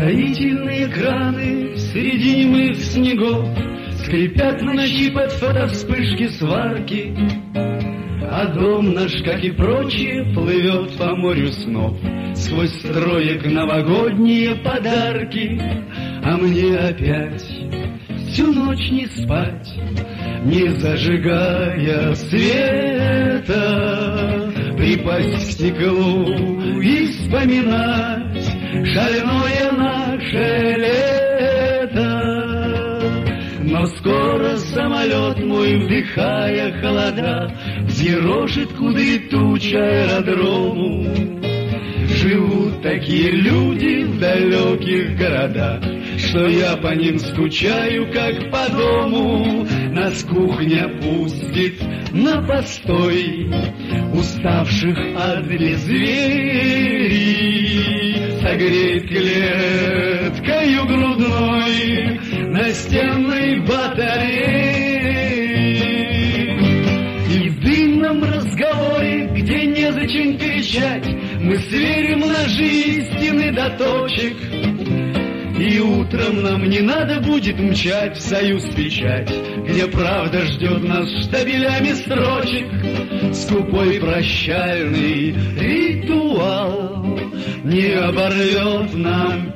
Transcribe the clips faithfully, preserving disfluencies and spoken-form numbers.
Строительные краны среди немых снегов скрипят в ночи под фотовспышки сварки, а дом наш, как и прочие, плывет по морю снов сквозь строек новогодние подарки. А мне опять всю ночь не спать, не зажигая света, припасть к стеклу и вспоминать шальное наше лето. Но скоро самолет мой, вдыхая холода, взъерошит куды тучи аэродрому. Живут такие люди в далеких городах, что я по ним скучаю, как по дому. Нас кухня пустит на постой уставших от безверий, согреет клеткою грудной настенной батареи. И в дымном разговоре, где незачем кричать, мы сверим ножи истины до точек. И утром нам не надо будет мчать в союз печать, где правда ждет нас штабелями строчек. Скупой прощальный ритуал не оборвет нам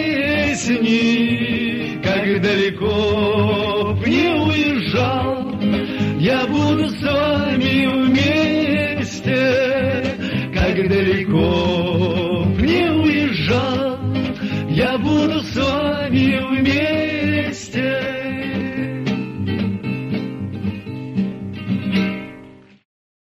песни. Как далеко б не уезжал, я буду с вами вместе. Как далеко